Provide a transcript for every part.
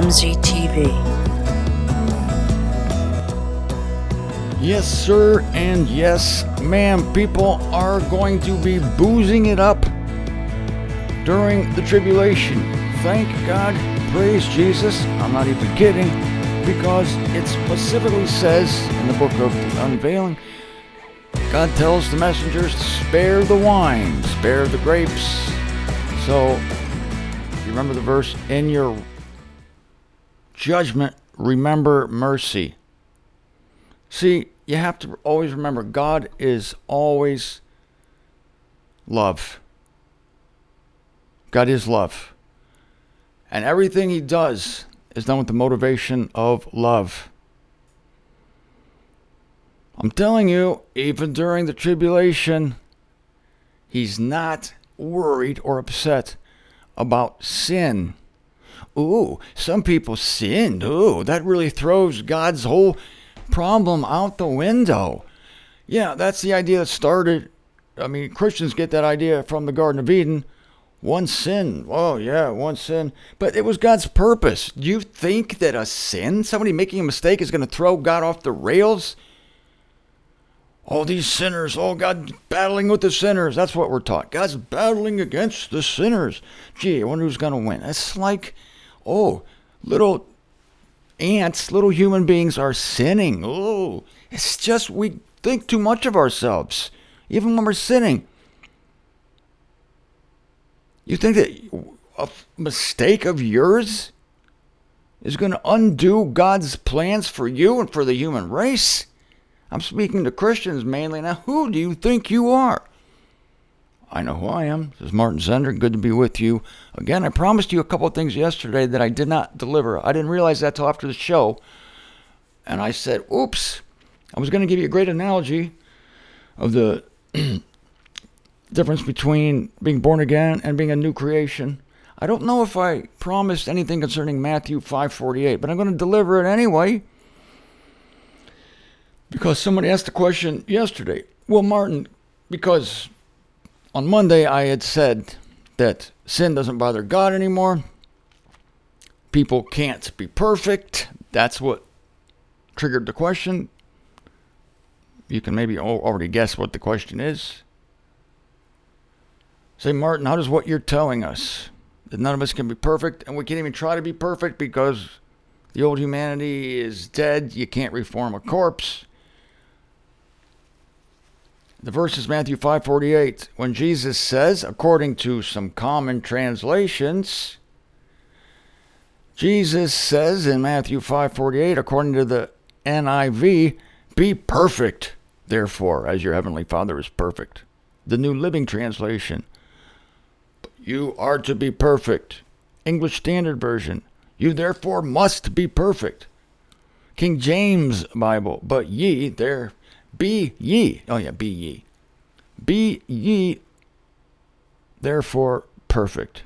MZTV. Yes, sir, and yes, ma'am. People are going to be boozing it up during the tribulation. Thank God, praise Jesus. I'm not even kidding, because it specifically says in the book of the Unveiling, God tells the messengers to spare the wine, spare the grapes. So, you remember the verse, in your judgment, remember mercy. See, you have to always remember, God is always love. God is love. And everything he does is done with the motivation of love. I'm telling you, even during the tribulation, he's not worried or upset about sin. Ooh, some people sinned. Ooh, that really throws God's whole problem out the window. Yeah, that's the idea that started. I mean, Christians get that idea from the Garden of Eden. One sin. Oh, yeah, one sin. But it was God's purpose. Do you think that a sin, somebody making a mistake, is going to throw God off the rails? All these sinners, oh, God's battling with the sinners. That's what we're taught. God's battling against the sinners. Gee, I wonder who's going to win. It's like, oh, little ants, little human beings are sinning. Oh, it's just we think too much of ourselves, even when we're sinning. You think that a mistake of yours is going to undo God's plans for you and for the human race? I'm speaking to Christians mainly now. Who do you think you are? I know who I am. This is Martin Zender. Good to be with you again. I promised you a couple of things yesterday that I did not deliver. I didn't realize that till after the show. And I said, oops. I was going to give you a great analogy of the difference between being born again and being a new creation. I don't know if I promised anything concerning Matthew 5:48, but I'm going to deliver it anyway. Because somebody asked the question yesterday. Well, Martin, because on Monday I had said that sin doesn't bother God anymore. People can't be perfect. That's what triggered the question. You can maybe already guess what the question is. Say, Martin, how does what you're telling us, that none of us can be perfect, and we can't even try to be perfect because the old humanity is dead, you can't reform a corpse. The verse is Matthew 5:48, when Jesus says, according to some common translations, Jesus says in Matthew 5:48, according to the NIV, be perfect, therefore, as your heavenly Father is perfect. The New Living Translation, you are to be perfect. English Standard Version, you therefore must be perfect. King James Bible, but ye, there, be ye. Oh yeah, be ye. Be ye, therefore, perfect.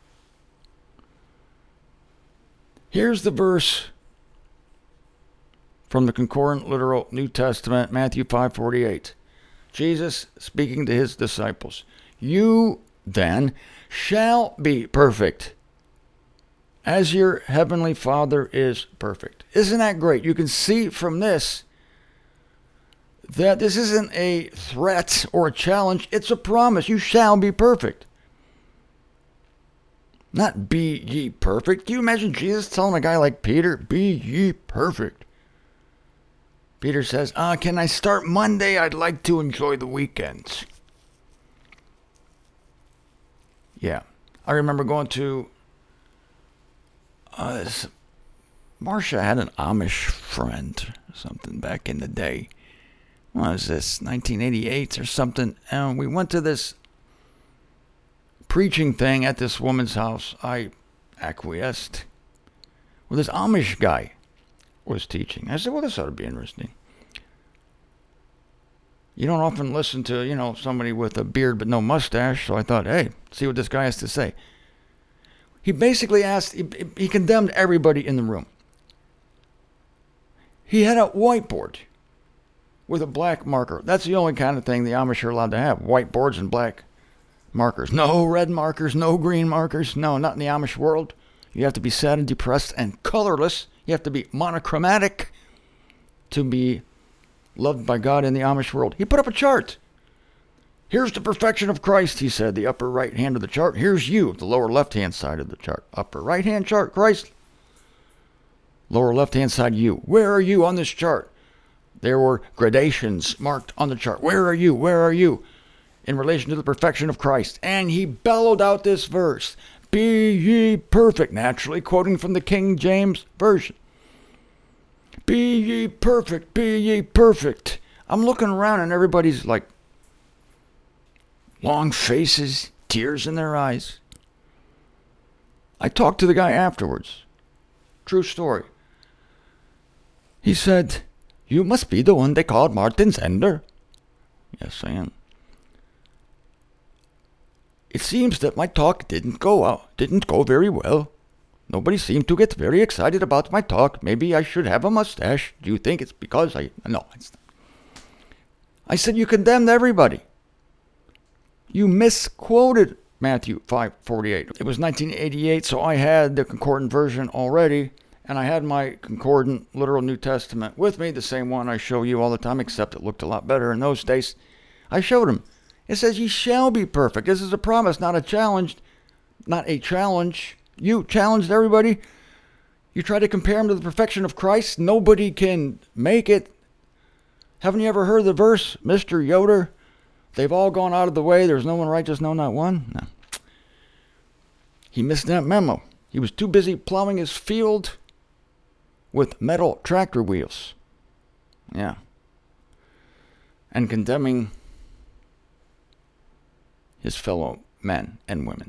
Here's the verse from the Concordant Literal New Testament, Matthew 5:48. Jesus speaking to his disciples. You then shall be perfect, as your heavenly Father is perfect. Isn't that great? You can see from this that this isn't a threat or a challenge. It's a promise. You shall be perfect. Not be ye perfect. Can you imagine Jesus telling a guy like Peter, be ye perfect? Peter says, can I start Monday? I'd like to enjoy the weekends. Yeah. I remember going to, Marcia had an Amish friend or something back in the day. What was this, 1988 or something? And we went to this preaching thing at this woman's house. I acquiesced. Well, this Amish guy was teaching. I said, well, this ought to be interesting. You don't often listen to, somebody with a beard but no mustache. So I thought, hey, see what this guy has to say. He basically he condemned everybody in the room. He had a whiteboard with a black marker. That's the only kind of thing the Amish are allowed to have, whiteboards and black markers. No red markers, no green markers. No, not in the Amish world. You have to be sad and depressed and colorless. You have to be monochromatic to be loved by God in the Amish world. He put up a chart. Here's the perfection of Christ, he said, the upper right hand of the chart. Here's you, the lower left-hand side of the chart. Upper right-hand chart, Christ. Lower left-hand side, you. Where are you on this chart? There were gradations marked on the chart. Where are you? Where are you? In relation to the perfection of Christ. And he bellowed out this verse. Be ye perfect. Naturally quoting from the King James Version. Be ye perfect. Be ye perfect. I'm looking around and everybody's like long faces, tears in their eyes. I talked to the guy afterwards. True story. He said, you must be the one they called Martin Zender. Yes, I am. It seems that my talk didn't go very well. Nobody seemed to get very excited about my talk. Maybe I should have a mustache. Do you think it's because No, it's not. I said, you condemned everybody. You misquoted Matthew 5:48. It was 1988, so I had the concordant version already, and I had my concordant literal New Testament with me, the same one I show you all the time, except it looked a lot better in those days. I showed him. It says, ye shall be perfect. This is a promise, not a challenge. Not a challenge. You challenged everybody. You try to compare him to the perfection of Christ. Nobody can make it. Haven't you ever heard the verse, Mr. Yoder? They've all gone out of the way. There's no one righteous, no, not one. No. He missed that memo. He was too busy plowing his field with metal tractor wheels. Yeah. And condemning his fellow men and women.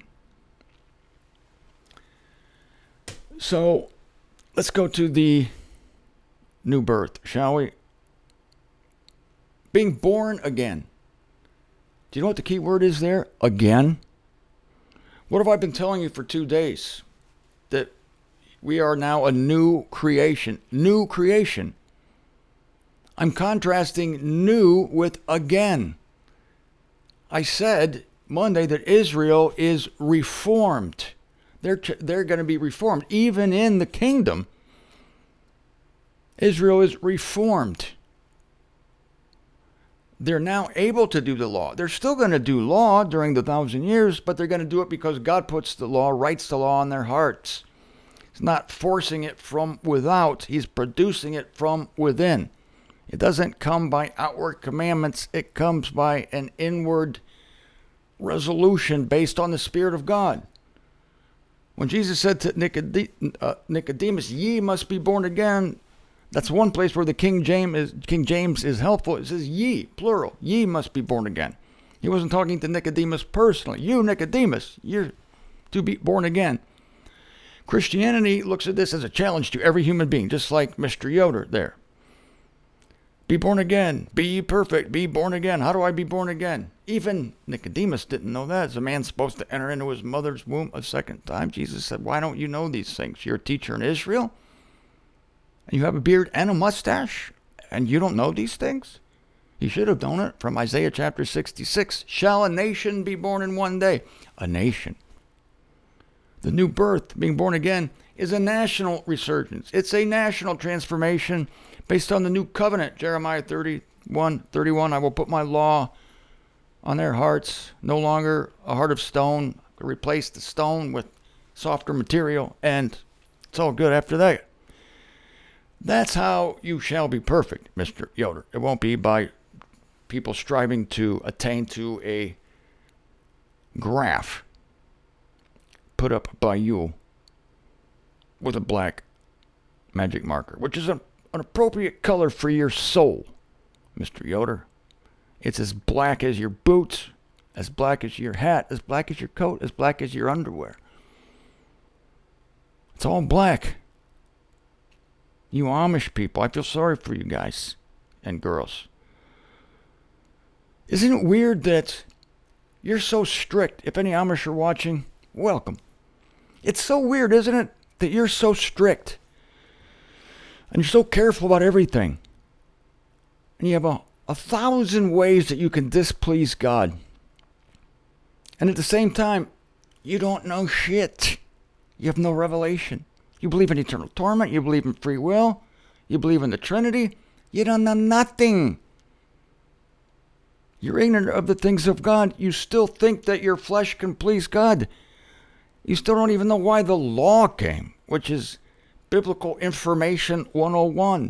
So, let's go to the new birth, shall we? Being born again. Do you know what the key word is there? Again. What have I been telling you for 2 days? That we are now a new creation. New creation. I'm contrasting new with again. I said Monday that Israel is reformed. They're going to be reformed. Even in the kingdom, Israel is reformed. They're now able to do the law. They're still going to do law during the 1,000 years, but they're going to do it because God puts the law, writes the law on their hearts. He's not forcing it from without. He's producing it from within. It doesn't come by outward commandments. It comes by an inward resolution based on the Spirit of God. When Jesus said to Nicodemus, ye must be born again, that's one place where the King James is helpful. It says ye, plural. Ye must be born again. He wasn't talking to Nicodemus personally. You, Nicodemus, you're to be born again. Christianity looks at this as a challenge to every human being, just like Mr. Yoder there. Be born again. Be ye perfect. Be born again. How do I be born again? Even Nicodemus didn't know that. Is a man supposed to enter into his mother's womb a second time? Jesus said, why don't you know these things? You're a teacher in Israel? And you have a beard and a mustache? And you don't know these things? He should have known it from Isaiah chapter 66. Shall a nation be born in one day? A nation. The new birth, being born again, is a national resurgence. It's a national transformation based on the new covenant. Jeremiah 31, I will put my law on their hearts. No longer a heart of stone. Replace the stone with softer material. And it's all good after that. That's how you shall be perfect, Mr. Yoder. It won't be by people striving to attain to a graph put up by you with a black magic marker, which is an appropriate color for your soul, Mr. Yoder. It's as black as your boots, as black as your hat, as black as your coat, as black as your underwear. It's all black. You Amish people, I feel sorry for you guys and girls. Isn't it weird that you're so strict? If any Amish are watching, welcome. It's so weird, isn't it, that you're so strict and you're so careful about everything. And you have a 1,000 ways that you can displease God. And at the same time, you don't know shit. You have no revelation. You believe in eternal torment. You believe in free will. You believe in the Trinity. You don't know nothing. You're ignorant of the things of God. You still think that your flesh can please God. You still don't even know why the law came, which is Biblical Information 101.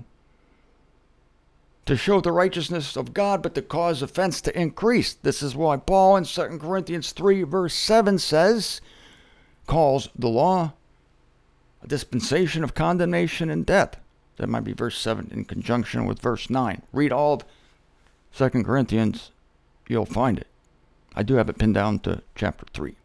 To show the righteousness of God, but to cause offense to increase. This is why Paul in 2 Corinthians 3, verse 7 says, calls the law a dispensation of condemnation and death. That might be verse 7 in conjunction with verse 9. Read all of 2 Corinthians, you'll find it. I do have it pinned down to chapter 3.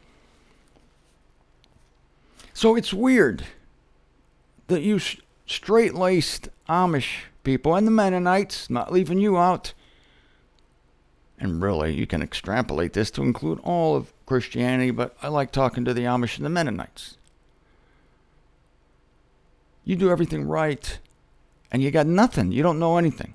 So it's weird that you straight-laced Amish people and the Mennonites, not leaving you out, and really you can extrapolate this to include all of Christianity, but I like talking to the Amish and the Mennonites. You do everything right, and you got nothing. You don't know anything.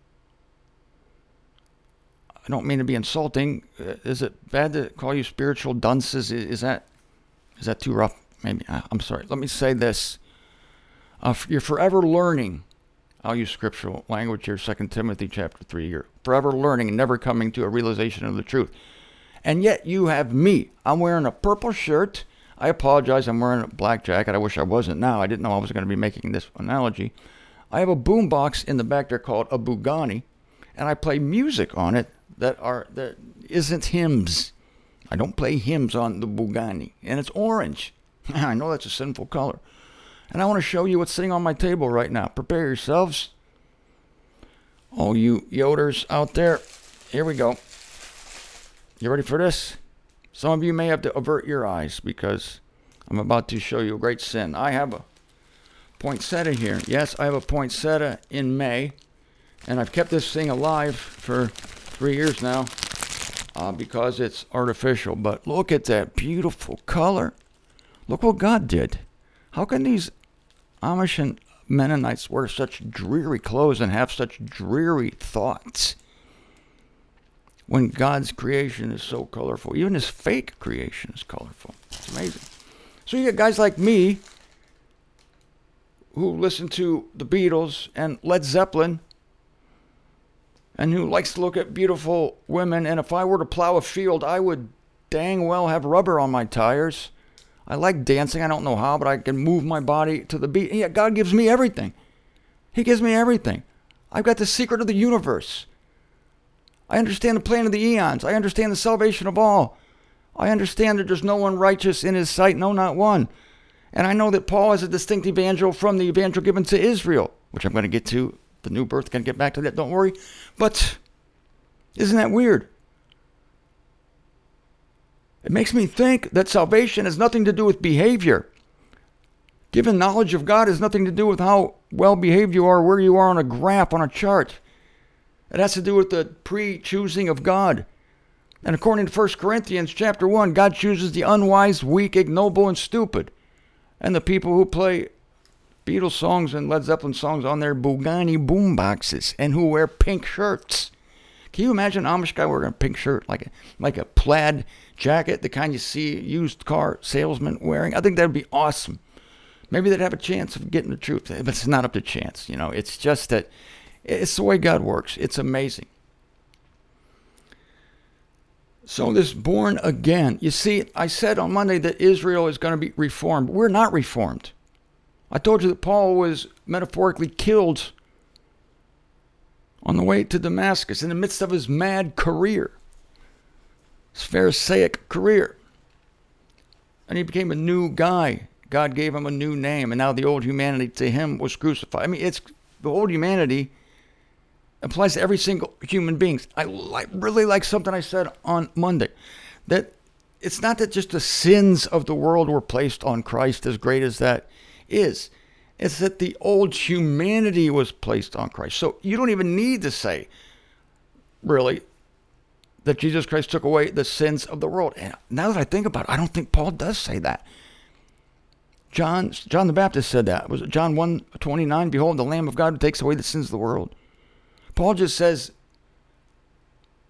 I don't mean to be insulting. Is it bad to call you spiritual dunces? Is that too rough? Maybe. I'm sorry. Let me say this. You're forever learning. I'll use scriptural language here, 2 Timothy chapter 3. You're forever learning and never coming to a realization of the truth. And yet you have me. I'm wearing a purple shirt. I apologize, I'm wearing a black jacket. I wish I wasn't now. I didn't know I was going to be making this analogy. I have a boombox in the back there called a Bugani, and I play music on it that isn't hymns. I don't play hymns on the Bugani, and it's orange. I know that's a sinful color. And I want to show you what's sitting on my table right now. Prepare yourselves. All you yoders out there, here we go. You ready for this? Some of you may have to avert your eyes because I'm about to show you a great sin. I have a poinsettia here. Yes, I have a poinsettia in May, and I've kept this thing alive for 3 years now because it's artificial. But look at that beautiful color. Look what God did. How can these Amish and Mennonites wear such dreary clothes and have such dreary thoughts when God's creation is so colorful? Even his fake creation is colorful. It's amazing. So you get guys like me who listen to the Beatles and Led Zeppelin and who likes to look at beautiful women, and if I were to plow a field, I would dang well have rubber on my tires. I like dancing. I don't know how, but I can move my body to the beat. And yet God gives me everything. He gives me everything. I've got the secret of the universe. I understand the plan of the eons. I understand the salvation of all. I understand that there's no one righteous in his sight, no, not one. And I know that Paul is a distinct evangel from the evangel given to Israel, which I'm going to get to. The new birth, going to get back to that, don't worry. But isn't that weird? It makes me think that salvation has nothing to do with behavior. Given knowledge of God has nothing to do with how well behaved you are, where you are on a graph, on a chart. It has to do with the pre-choosing of God. And according to 1 Corinthians chapter 1, God chooses the unwise, weak, ignoble, and stupid. And the people who play Beatles songs and Led Zeppelin songs on their Bugani boomboxes and who wear pink shirts. Can you imagine an Amish guy wearing a pink shirt, like a plaid jacket, the kind you see used car salesmen wearing? I think that would be awesome. Maybe they'd have a chance of getting the truth, but it's not up to chance. It's just that it's the way God works. It's amazing. So this born again, you see, I said on Monday that Israel is going to be reformed. We're not reformed. I told you that Paul was metaphorically killed on the way to Damascus in the midst of his mad career, his Pharisaic career. And he became a new guy. God gave him a new name, and now the old humanity to him was crucified. I mean, it's the old humanity applies to every single human being. I really like something I said on Monday, that it's not that just the sins of the world were placed on Christ, as great as that is. It's that the old humanity was placed on Christ. So you don't even need to say, really, that Jesus Christ took away the sins of the world. And now that I think about it, I don't think Paul does say that. John the Baptist said that. Was it John 1:29? Behold, the Lamb of God who takes away the sins of the world. Paul just says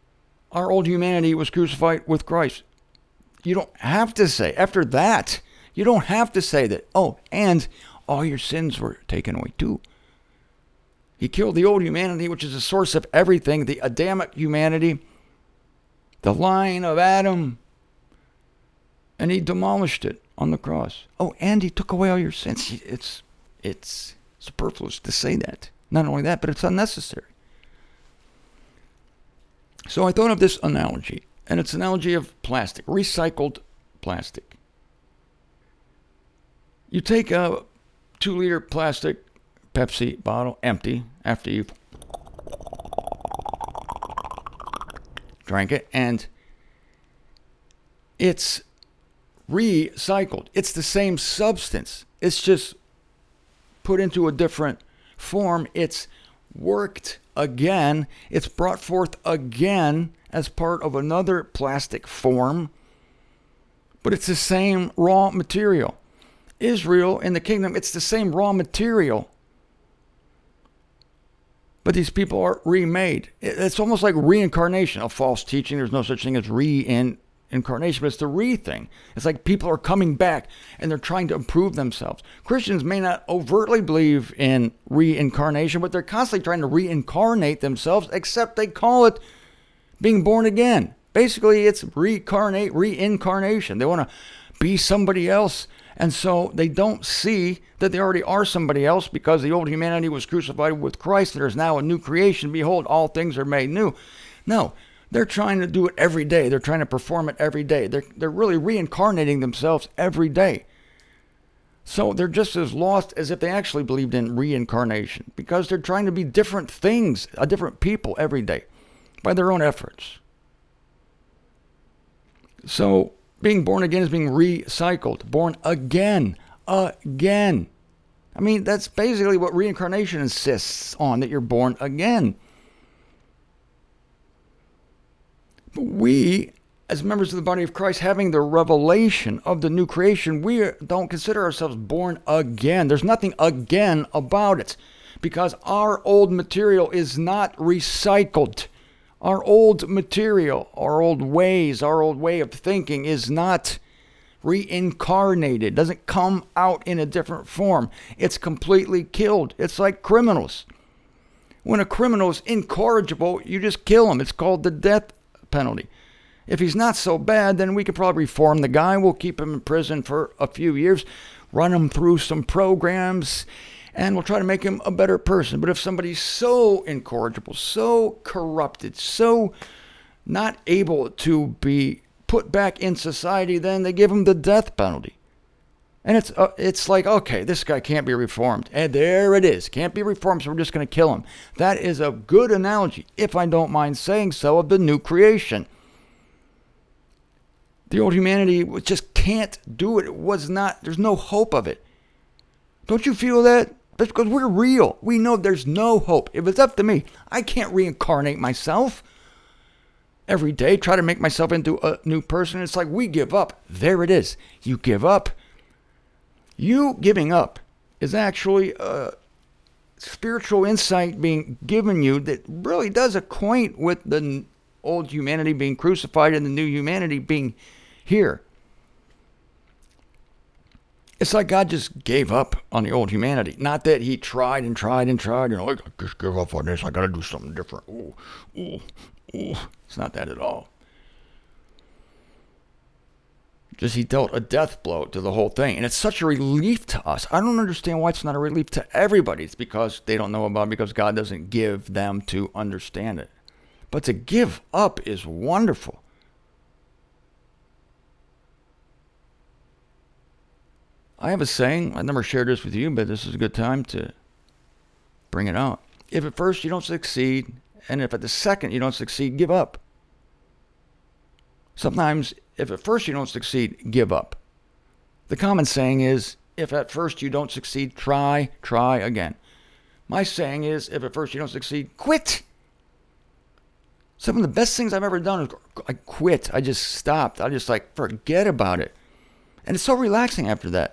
our old humanity was crucified with Christ. You don't have to say. After that, You don't have to say that. Oh, and all your sins were taken away too. He killed the old humanity, which is the source of everything, the Adamic humanity, the line of Adam, and he demolished it on the cross. Oh, and he took away all your sins. It's superfluous to say that. Not only that, but it's unnecessary. So I thought of this analogy, and it's an analogy of plastic, recycled plastic. You take a 2-liter plastic Pepsi bottle, empty, after you've drank it, and it's recycled. It's the same substance. It's just put into a different form. It's worked again. It's brought forth again as part of another plastic form, but it's the same raw material. Israel in the kingdom, it's the same raw material. But these people are remade. It's almost like reincarnation, a false teaching. There's no such thing as reincarnation, but it's the thing. It's like people are coming back and they're trying to improve themselves. Christians may not overtly believe in reincarnation, but they're constantly trying to reincarnate themselves, except they call it being born again. Basically, it's reincarnation. They want to be somebody else. And so they don't see that they already are somebody else because the old humanity was crucified with Christ. There is now a new creation. Behold, all things are made new. No, they're trying to do it every day. They're trying to perform it every day. They're really reincarnating themselves every day. So they're just as lost as if they actually believed in reincarnation because they're trying to be different things, a different people every day by their own efforts. So being born again is being recycled. Born again. I mean, that's basically what reincarnation insists on, that you're born again. But we, as members of the body of Christ, having the revelation of the new creation, we don't consider ourselves born again. There's nothing again about it because our old material is not recycled. Our old material, our old ways, our old way of thinking is not reincarnated. It doesn't come out in a different form. It's completely killed. It's like criminals. When a criminal is incorrigible, you just kill him. It's called the death penalty. If he's not so bad, then we could probably reform the guy. We'll keep him in prison for a few years, run him through some programs, and we'll try to make him a better person. But if somebody's so incorrigible, so corrupted, so not able to be put back in society, then they give him the death penalty. And it's like, okay, this guy can't be reformed. And there it is. Can't be reformed, so we're just going to kill him. That is a good analogy, if I don't mind saying so, of the new creation. The old humanity just can't do it. It was not, there's no hope of it. Don't you feel that? That's because we're real. We know there's no hope. If it's up to me, I can't reincarnate myself every day, try to make myself into a new person. It's like we give up. There it is. You give up. You giving up is actually a spiritual insight being given you that really does acquaint with the old humanity being crucified and the new humanity being here. It's like God just gave up on the old humanity. Not that he tried and tried and tried. I just give up on this. I got to do something different. It's not that at all. Just he dealt a death blow to the whole thing. And it's such a relief to us. I don't understand why it's not a relief to everybody. It's because they don't know about it, because God doesn't give them to understand it. But to give up is wonderful. I have a saying, I never shared this with you, but this is a good time to bring it out. If at first you don't succeed, and if at the second you don't succeed, give up. Sometimes, if at first you don't succeed, give up. The common saying is, if at first you don't succeed, try again. My saying is, if at first you don't succeed, quit. Some of the best things I've ever done is I quit. I just stopped. I just forget about it. And it's so relaxing after that.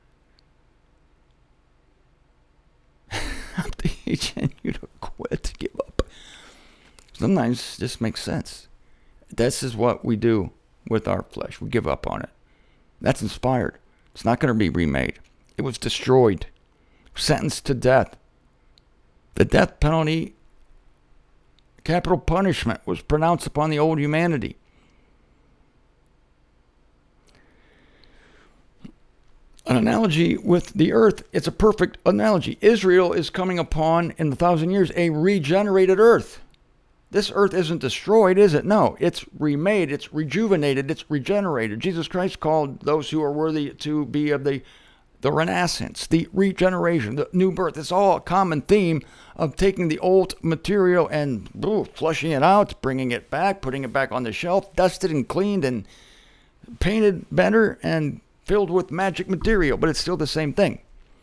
I'm teaching you to quit, give up. Sometimes this makes sense. This is what we do with our flesh. We give up on it. That's inspired. It's not going to be remade. It was destroyed, sentenced to death. The death penalty, capital punishment, was pronounced upon the old humanity. An analogy with the earth, it's a perfect analogy. Israel is coming upon, in the 1,000 years, a regenerated earth. This earth isn't destroyed, is it? No, it's remade, it's rejuvenated, it's regenerated. Jesus Christ called those who are worthy to be of the renaissance, the regeneration, the new birth. It's all a common theme of taking the old material and flushing it out, bringing it back, putting it back on the shelf, dusted and cleaned and painted better and filled with magic material, but it's still the same thing.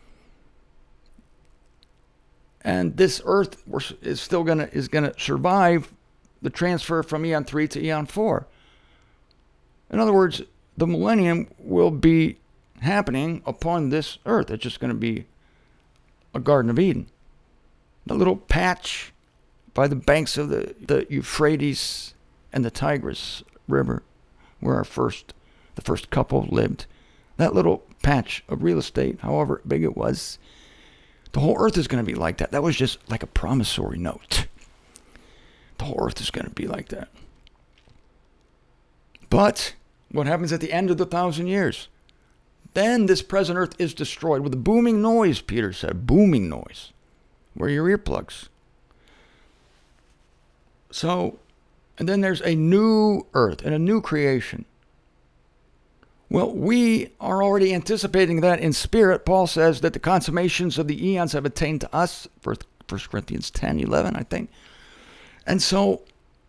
And this earth is still gonna survive the transfer from Eon 3 to Eon 4. In other words, the millennium will be happening upon this earth. It's just going to be a Garden of Eden. The little patch by the banks of the Euphrates and the Tigris River, where the first couple lived. That little patch of real estate, however big it was, the whole earth is going to be like that. That was just like a promissory note. The whole earth is going to be like that. But what happens at the end of the 1,000 years? Then this present earth is destroyed with a booming noise, Peter said. Booming noise. Wear your earplugs. So, and then there's a new earth and a new creation. Well, we are already anticipating that in spirit. Paul says that the consummations of the eons have attained to us, 1 Corinthians 10:11, I think. And so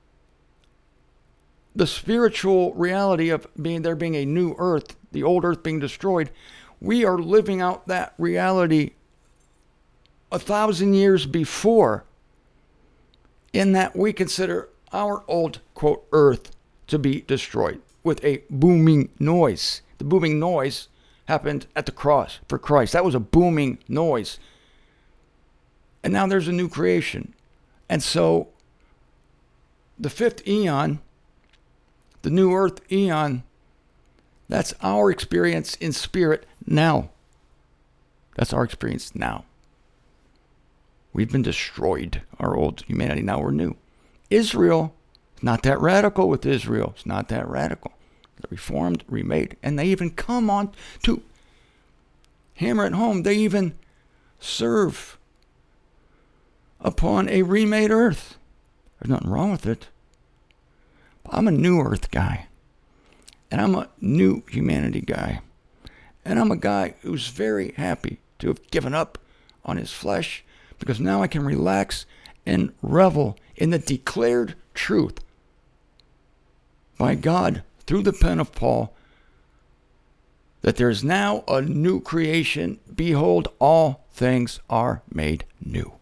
the spiritual reality of there being a new earth, the old earth being destroyed, we are living out that reality 1,000 years before, in that we consider our old, quote, earth to be destroyed with a booming noise. The booming noise happened at the cross for Christ. That was a booming noise. And now there's a new creation. And so the fifth eon, the new earth eon, that's our experience in spirit now. That's our experience now. We've been destroyed, our old humanity. Now we're new. Israel, it's not that radical with Israel. It's not that radical. They're reformed, remade, and they even come on to hammer it home. They even serve upon a remade earth. There's nothing wrong with it. But I'm a new earth guy. And I'm a new humanity guy. And I'm a guy who's very happy to have given up on his flesh, because now I can relax and revel in the declared truth by God through the pen of Paul that there is now a new creation. Behold, all things are made new.